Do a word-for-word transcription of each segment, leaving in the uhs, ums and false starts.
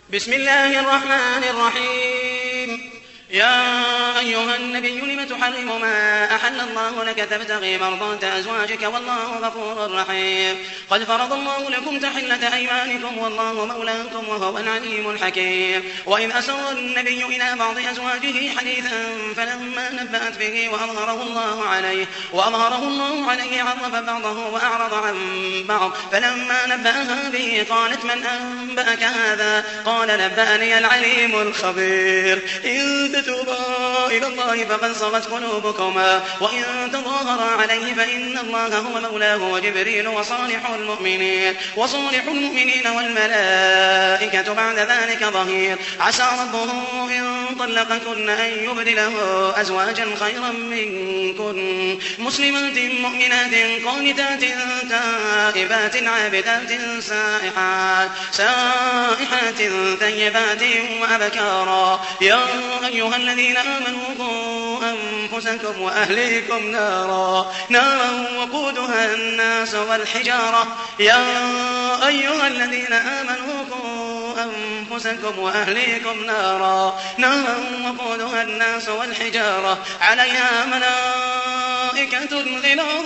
بسم الله الرحمن الرحيم. يا أيها النبي لم تحرم ما أحل الله لك تبتغي مرضات أزواجك والله غفور رحيم. قد فرض الله لكم تحلة أيمانكم والله مولاكم وهو العليم الحكيم. وإذ أسر النبي إلى بعض أزواجه حديثا فلما نبأت به وأظهره الله عليه وأظهره الله عليه عرف بعضه وأعرض عن بعض فلما نبأها به قالت من أنبأك هذا؟ قال نبأني العليم الخبير. إن تتوبا إلى الله فقد صغت قلوبكما وإن تظاهرا عليه فإن الله هو مولاه وجبريل وصالح المؤمنين وصالح المؤمنين والملائكة بعد ذلك ظهير. عسى ربه إن طلقكن أن يبدله أزواجا خيرا منكن مسلمات مؤمنات قانتات تائبات عابدات سائحات سائحات ثيبات وأبكارا. يا أيها الذين آمنوا قوا أنفسكم وأهليكم نارا نارا وقودها الناس والحجارة. يا أيها الذين آمنوا قوا أنفسكم وأهليكم نارا نارا وقودها الناس والحجارة عليها ملائكة غلاظ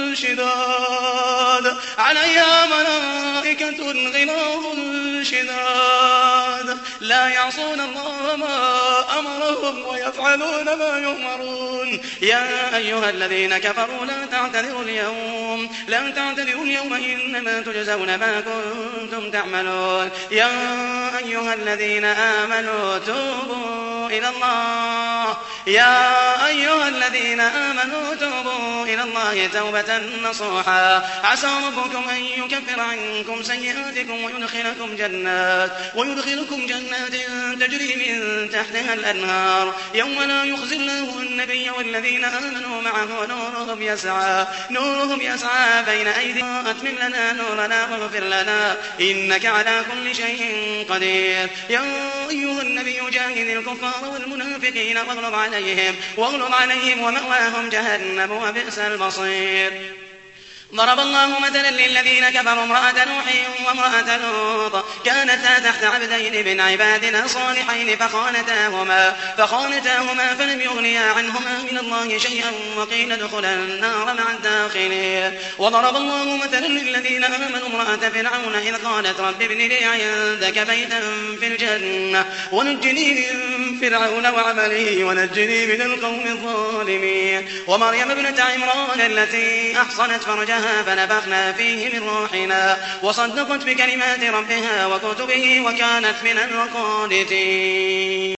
شداد عليها ملائكة غلاظ شداد لا يعصون الله ما أمرهم ويفعلون ما يؤمرون. يا أيها الذين كفروا لا تعتذروا اليوم لا تعتذروا اليوم إنما تجزون ما كنتم تعملون. يا أيها الذين آمنوا توبوا إلى الله يا أيها الذين آمنوا توبوا إلى الله توبة نصوحا. عسى ربكم أن يكفر عنكم سيئاتكم ويدخلكم جنات ويدخلكم جنات تجري من تحتها الأنهار يوم لا يخزي الله النبي والذين آمنوا معه نورهم يسعى نورهم يسعى بين أيديهم أتمم لنا نورنا واغفر لنا إنك على كل شيء قدير. يا أيها النبي جاهد الكفار والمنافقين واغلظ عليهم واغلظ عليهم ومأواهم جهنم وبئس المصير. ضرب الله مثلا للذين كفروا امرأة نوح وامرأة لوط كانتا تحت عبدين من عبادنا صالحين فخانتاهما فخانتاهما فلم يغنيا عنهما من الله شيئا وقيل ادخلا النار مع الداخلين. وضرب الله مثلا للذين آمنوا امرأة فرعون إذ قالت رب ابن لي عندك بيتا في الجنة ونجني من فرعون وعمله ونجني من القوم الظالمين. ومريم ابنة عمران التي أحصنت فرجها فنفخنا فيه من روحنا وصدقت بكلمات ربها وكتبه وكانت من القانتين.